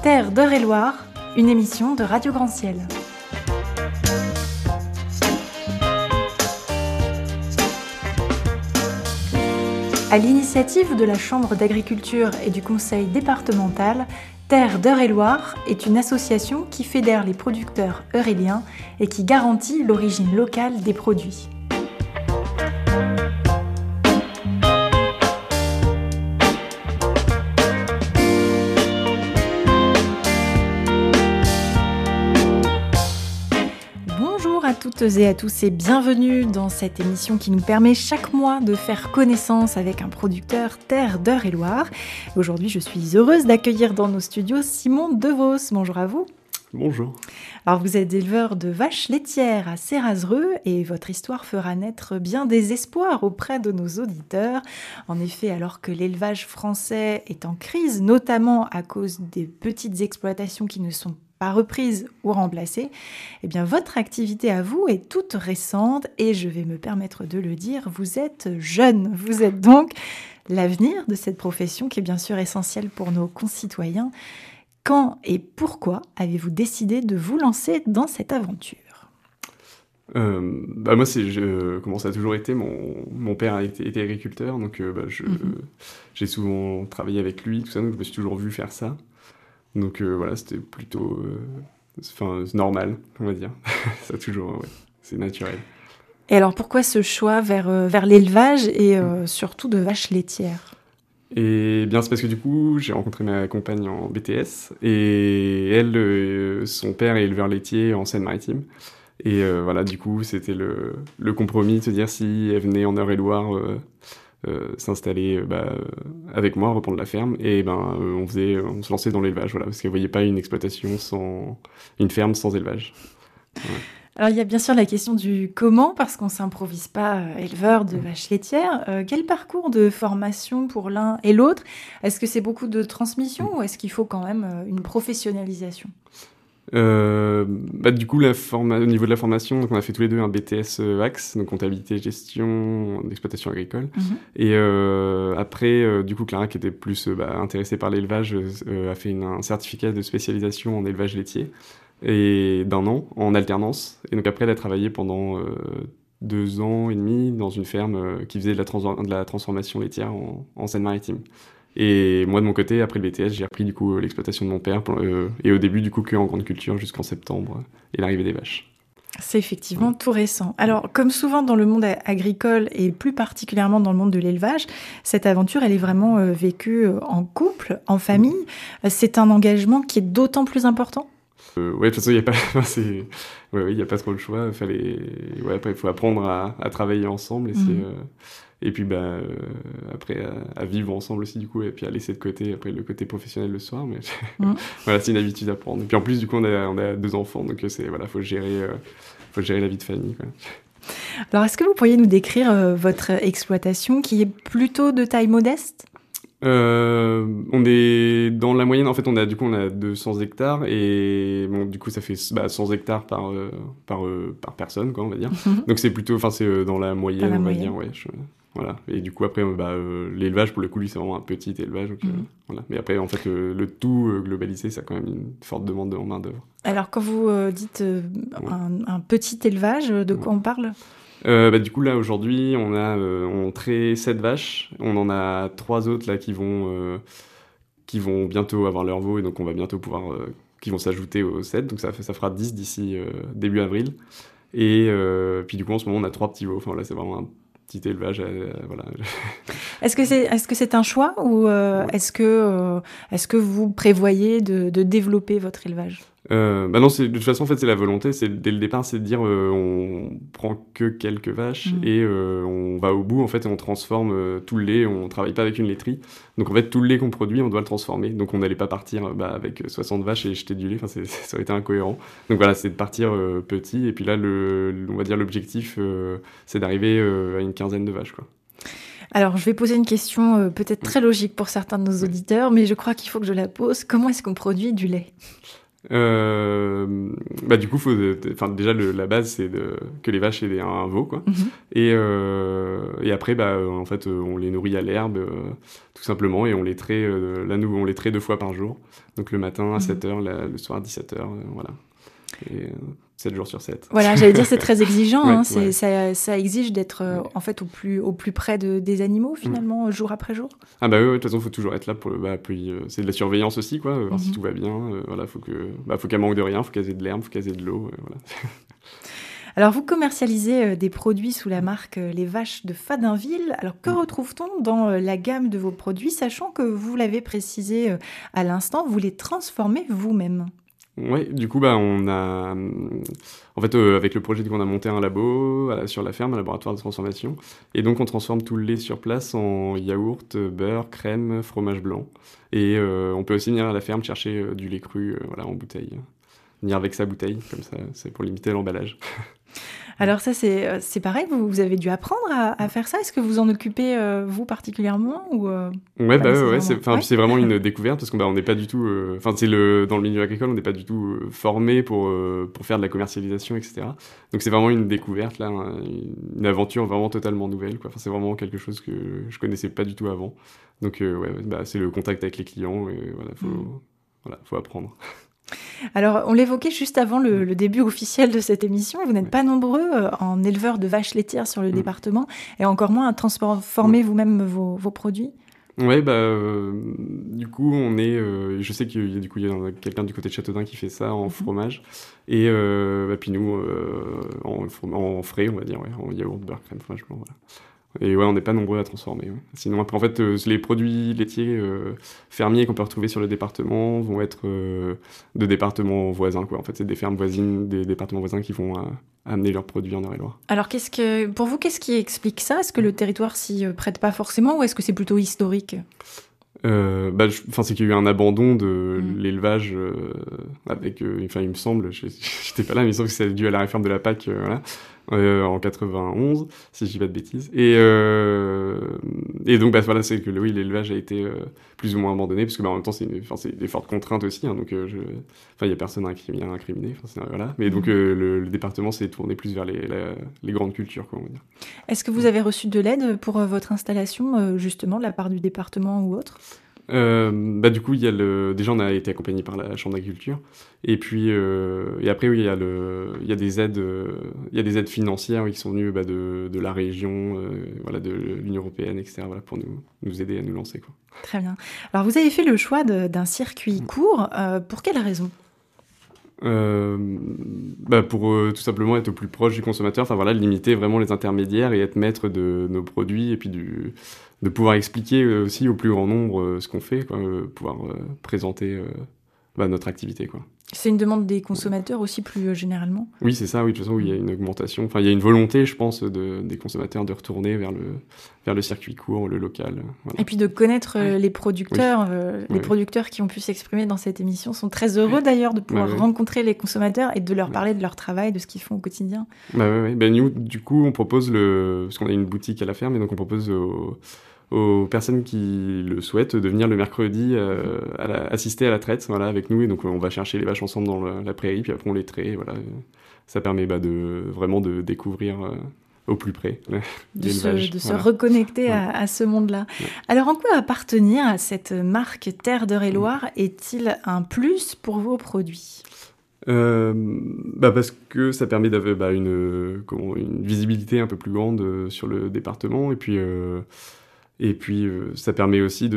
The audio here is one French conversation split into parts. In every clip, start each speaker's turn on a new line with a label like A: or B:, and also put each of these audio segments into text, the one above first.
A: Terre d'Eure-et-Loir, une émission de Radio Grand Ciel. À l'initiative de la Chambre d'agriculture et du Conseil départemental, Terre d'Eure-et-Loir est une association qui fédère les producteurs euréliens et qui garantit l'origine locale des produits. Bonjour à toutes et à tous et bienvenue dans cette émission qui nous permet chaque mois de faire connaissance avec un producteur Terre d'Eure-et-Loir. Aujourd'hui, je suis heureuse d'accueillir dans nos studios Simon Devos. Bonjour à vous.
B: Bonjour.
A: Alors vous êtes éleveur de vaches laitières à Cérazereux et votre histoire fera naître bien des espoirs auprès de nos auditeurs. En effet, alors que l'élevage français est en crise, notamment à cause des petites exploitations qui ne sont pas reprises ou remplacées, eh bien votre activité à vous est toute récente et je vais me permettre de le dire, vous êtes jeune. Vous êtes donc l'avenir de cette profession qui est bien sûr essentielle pour nos concitoyens. Quand et pourquoi avez-vous décidé de vous lancer dans cette aventure ?
B: Moi, comment ça a toujours été. Mon père a été agriculteur, donc j'ai souvent travaillé avec lui, tout ça, donc je me suis toujours vu faire ça. Donc voilà, c'était plutôt normal, on va dire. Ça toujours, c'est naturel.
A: Et alors pourquoi ce choix vers l'élevage et surtout de vaches laitières ?
B: Et bien c'est parce que du coup j'ai rencontré ma compagne en BTS et elle, son père est éleveur laitier en Seine-Maritime. Et voilà, du coup c'était le compromis de se dire si elle venait en Eure-et-Loir s'installer avec moi, reprendre la ferme, et on se lançait dans l'élevage, voilà, parce qu'elle voyait pas une ferme sans élevage. Ouais.
A: Alors il y a bien sûr la question du comment, parce qu'on s'improvise pas éleveur de vaches laitières. Quel parcours de formation pour l'un et l'autre ? Est-ce que c'est beaucoup de transmission ou est-ce qu'il faut quand même une professionnalisation ?
B: Du coup, au niveau de la formation, donc on a fait tous les deux un BTS AXE, donc comptabilité, gestion d'exploitation agricole. Et après, du coup, Clara, qui était plus intéressée par l'élevage, a fait un certificat de spécialisation en élevage laitier et d'un an en alternance. Et donc après, elle a travaillé pendant 2 ans et demi dans une ferme qui faisait de la transformation laitière en Seine-Maritime. Et moi, de mon côté, après le BTS, j'ai repris du coup l'exploitation de mon père et au début, du coup, que en grande culture jusqu'en septembre et l'arrivée des vaches.
A: C'est effectivement tout récent. Alors, comme souvent dans le monde agricole et plus particulièrement dans le monde de l'élevage, cette aventure, elle est vraiment vécue en couple, en famille. C'est un engagement qui est d'autant plus important ?
B: De toute façon, il n'y a pas, il y a pas trop le choix. Après, il faut apprendre à travailler ensemble et puis après à vivre ensemble aussi du coup, et puis à laisser de côté après le côté professionnel le soir. Mais voilà, c'est une habitude à prendre. Et puis en plus, du coup, on a 2 enfants, donc faut gérer la vie de famille, quoi.
A: Alors, est-ce que vous pourriez nous décrire votre exploitation qui est plutôt de taille modeste ?
B: On est dans la moyenne, en fait, on a 200 hectares et bon, du coup, ça fait 100 hectares par personne, quoi, on va dire. Donc c'est plutôt, c'est dans la moyenne, on va dire, ouais. Voilà. Et du coup, après, l'élevage, pour le coup, lui, c'est vraiment un petit élevage. Donc, voilà. Mais après, en fait, le tout globalisé, ça a quand même une forte demande en main-d'œuvre.
A: Alors, quand vous dites un petit élevage, de quoi on parle ?
B: Du coup, là, aujourd'hui, on traite 7 vaches. On en a 3 autres, là, qui vont bientôt avoir leur veau, et donc on va bientôt pouvoir, qui vont s'ajouter aux 7. Donc ça fera 10 d'ici début avril. Et puis du coup, en ce moment, on a 3 petits veaux. Enfin, là, c'est vraiment un petit élevage, voilà.
A: Est-ce que c'est un choix ou est-ce que vous prévoyez de développer votre élevage ?
B: Non, de toute façon, en fait, c'est la volonté. Dès le départ, c'est de dire on prend que quelques vaches et on va au bout, en fait, et on transforme tout le lait. On travaille pas avec une laiterie. Donc, en fait, tout le lait qu'on produit, on doit le transformer. Donc, on n'allait pas partir avec 60 vaches et jeter du lait. Enfin, ça aurait été incohérent. Donc, voilà, c'est de partir petit. Et puis là, on va dire l'objectif, c'est d'arriver à une 15aine de vaches, quoi.
A: Alors, je vais poser une question peut-être très logique pour certains de nos auditeurs, mais je crois qu'il faut que je la pose. Comment est-ce qu'on produit du lait ?
B: Du coup, déjà la base c'est que les vaches aient un veau, quoi. Et après, en fait, on les nourrit à l'herbe, tout simplement, et on les traite. Nous, on les traite 2 fois par jour. Donc le matin à 7h, le soir à 17h, voilà. Et 7 jours sur 7.
A: Voilà, j'allais dire c'est très exigeant.
B: Ouais.
A: Ça exige d'être en fait au plus près des animaux finalement, jour après jour.
B: Ah bah oui, de toute façon, faut toujours être là puis c'est de la surveillance aussi, quoi. Voir si tout va bien. Voilà, faut qu'elle manque de rien, faut qu'elle ait de l'herbe, faut qu'elle ait de l'eau. Voilà.
A: Alors, vous commercialisez des produits sous la marque Les Vaches de Fadinville. Alors, que retrouve-t-on dans la gamme de vos produits, sachant que vous l'avez précisé à l'instant, vous les transformez vous-même?
B: Ouais, du coup, on a, en fait, avec le projet, on a monté un labo sur la ferme, un laboratoire de transformation, et donc on transforme tout le lait sur place en yaourt, beurre, crème, fromage blanc, et on peut aussi venir à la ferme chercher du lait cru, voilà, en bouteille, venir avec sa bouteille, comme ça, c'est pour limiter l'emballage.
A: Alors ça, c'est pareil, vous avez dû apprendre à faire ça. Est-ce que vous en occupez, vous particulièrement ou
B: Ouais, c'est vraiment une découverte parce qu'on n'est pas du tout... dans le milieu agricole, on n'est pas du tout formé pour faire de la commercialisation, etc. Donc c'est vraiment une découverte, là, une aventure vraiment totalement nouvelle, quoi. Enfin, c'est vraiment quelque chose que je connaissais pas du tout avant. Donc c'est le contact avec les clients, et voilà, faut apprendre.
A: Alors, on l'évoquait juste avant le début officiel de cette émission, vous n'êtes pas nombreux en éleveurs de vaches laitières sur le département, et encore moins à transformer vous-même vos produits.
B: Ouais, du coup, je sais qu'il y a quelqu'un du côté de Châteaudun qui fait ça en fromage, et puis nous, en frais, on va dire, en yaourt, beurre, crème, fromage blanc, voilà. Et ouais, on n'est pas nombreux à transformer. Ouais. Sinon, après, en fait, les produits laitiers fermiers qu'on peut retrouver sur le département vont être de départements voisins, quoi. En fait, c'est des fermes voisines, des départements voisins qui vont amener leurs produits en Eure-et-Loir.
A: Alors, pour vous, qu'est-ce qui explique ça? Est-ce que le territoire s'y prête pas forcément, ou est-ce que c'est plutôt historique?
B: C'est qu'il y a eu un abandon de l'élevage avec, il me semble, j'étais pas là, mais il me semble que c'est dû à la réforme de la PAC, voilà. En 91, si je dis pas de bêtises. Et donc, voilà, c'est que l'élevage a été plus ou moins abandonné, parce que en même temps, c'est des fortes contraintes aussi, hein, donc il y a personne à incriminer, voilà. Mais donc, le département s'est tourné plus vers les grandes cultures, quoi, on va dire.
A: Est-ce que vous avez reçu de l'aide pour votre installation, justement, de la part du département ou autre?
B: Du coup, déjà on a été accompagné par la Chambre d'agriculture, et puis et après il y a des aides financières qui sont venues de la région, voilà, de l'Union européenne, etc. Voilà, pour nous aider à nous lancer, quoi.
A: Très bien. Alors vous avez fait le choix d'un circuit court, pour quelle raison?
B: Pour tout simplement être au plus proche du consommateur, limiter vraiment les intermédiaires et être maître de nos produits, et puis de pouvoir expliquer aussi au plus grand nombre ce qu'on fait, quoi, pouvoir présenter notre activité, quoi.
A: C'est une demande des consommateurs aussi, plus généralement?
B: Oui, c'est ça, oui, de toute façon, il y a une augmentation, il y a une volonté, je pense, des consommateurs de retourner vers le circuit court, le local. Voilà.
A: Et puis de connaître les producteurs, les producteurs qui ont pu s'exprimer dans cette émission sont très heureux d'ailleurs de pouvoir rencontrer les consommateurs et de leur parler de leur travail, de ce qu'ils font au quotidien.
B: Nous, du coup, on propose parce qu'on a une boutique à la ferme, et donc on propose aux personnes qui le souhaitent de venir le mercredi assister à la traite, voilà, avec nous, et donc on va chercher les vaches ensemble dans la prairie, puis après on les traite, voilà. Ça permet vraiment de découvrir au plus près l'élevage.
A: De se reconnecter à ce monde-là. Ouais. Alors, en quoi appartenir à cette marque Terre d'Eure-et-Loir est-il un plus pour vos produits?
B: Parce que ça permet d'avoir une visibilité un peu plus grande sur le département, et puis ça permet aussi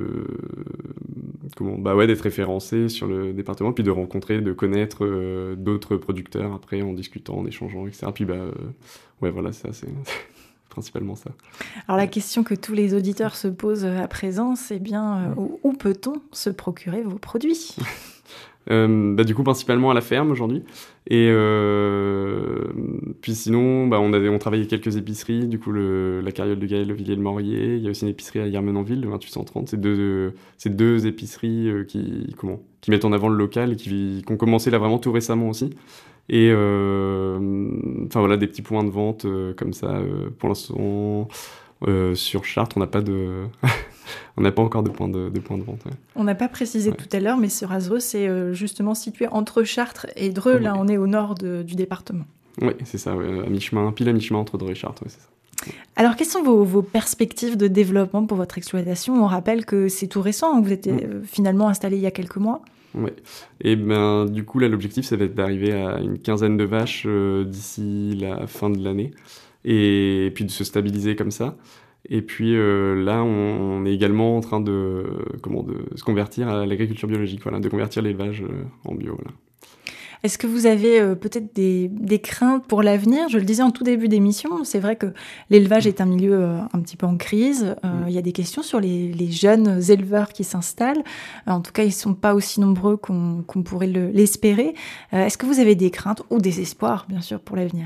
B: d'être référencé sur le département, puis de rencontrer, de connaître d'autres producteurs après, en discutant, en échangeant, etc. Puis voilà, ça c'est principalement ça.
A: Alors la question que tous les auditeurs se posent à présent, c'est bien où peut-on se procurer vos produits?
B: Du coup, principalement à la ferme aujourd'hui. Et puis sinon, on travaille avec quelques épiceries. Du coup, la Carriole de Gaël, le Villiers-le-Maurier. Il y a aussi une épicerie à Yermenonville, le 2830. C'est deux épiceries qui mettent en avant le local et qui ont commencé là vraiment tout récemment aussi. Et des petits points de vente comme ça. Pour l'instant, sur Chartres, on n'a pas de on n'a pas encore de point de vente. Ouais.
A: On n'a pas précisé tout à l'heure, mais Serazreux, c'est justement situé entre Chartres et Dreux. Là, on est au nord du département.
B: Oui, c'est ça, pile à mi-chemin entre Dreux et Chartres, c'est ça.
A: Alors, quelles sont vos perspectives de développement pour votre exploitation ? On rappelle que c'est tout récent, vous êtes finalement installé il y a quelques mois.
B: Oui, et du coup, là, l'objectif, ça va être d'arriver à une quinzaine de vaches d'ici la fin de l'année, et puis de se stabiliser comme ça. Et puis là, on est également en train de se convertir à l'agriculture biologique, de convertir l'élevage en bio. Voilà.
A: Est-ce que vous avez peut-être des craintes pour l'avenir ? Je le disais en tout début d'émission, c'est vrai que l'élevage est un milieu un petit peu en crise. Il y a des questions sur les jeunes éleveurs qui s'installent. En tout cas, ils ne sont pas aussi nombreux qu'on pourrait l'espérer. Est-ce que vous avez des craintes ou des espoirs, bien sûr, pour l'avenir ?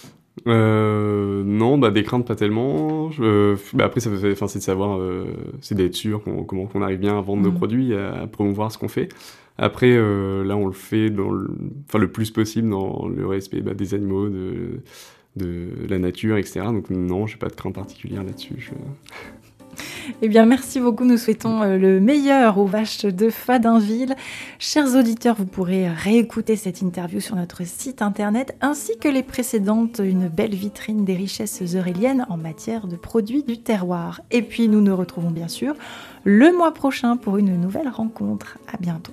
B: Non, des craintes pas tellement. Après, c'est de savoir, c'est d'être sûr qu'on arrive bien à vendre nos produits, à promouvoir ce qu'on fait. Après, là, on le fait le plus possible dans le respect des animaux, de la nature, etc. Donc non, j'ai pas de crainte particulière là-dessus.
A: Eh bien, merci beaucoup. Nous souhaitons le meilleur aux vaches de Fadinville. Chers auditeurs, vous pourrez réécouter cette interview sur notre site internet ainsi que les précédentes, une belle vitrine des richesses euréliennes en matière de produits du terroir. Et puis, nous nous retrouvons bien sûr le mois prochain pour une nouvelle rencontre. À bientôt.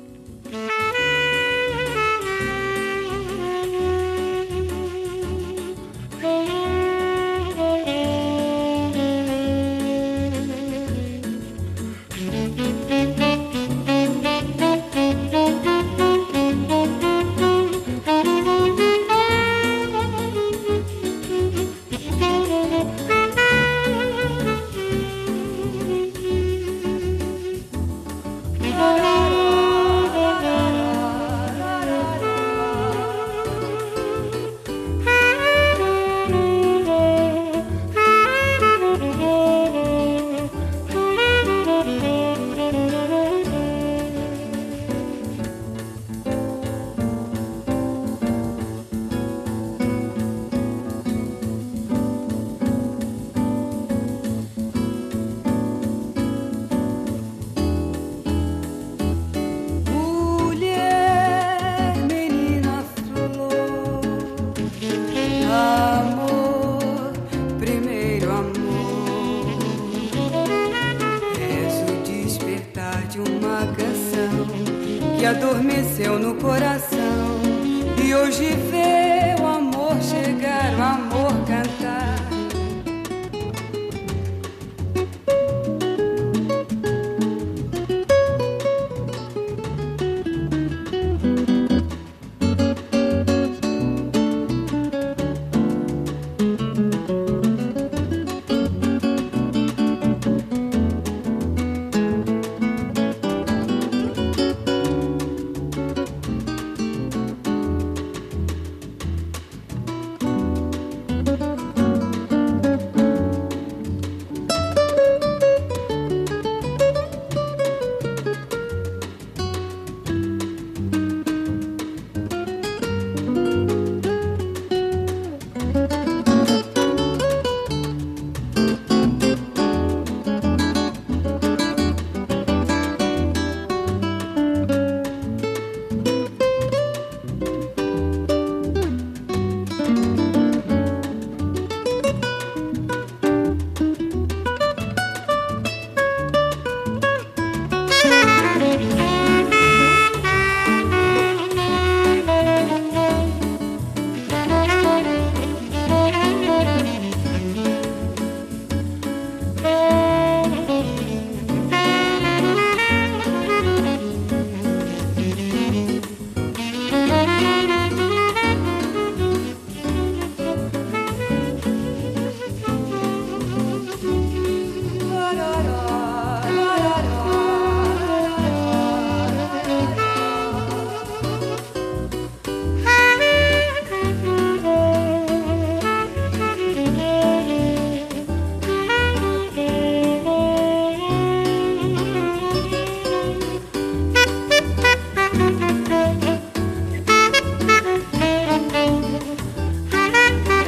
C: Adormeceu no coração e hoje vê o amor chegar, o amor cantar.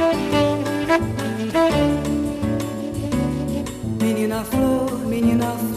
C: Menina flor, menina flor.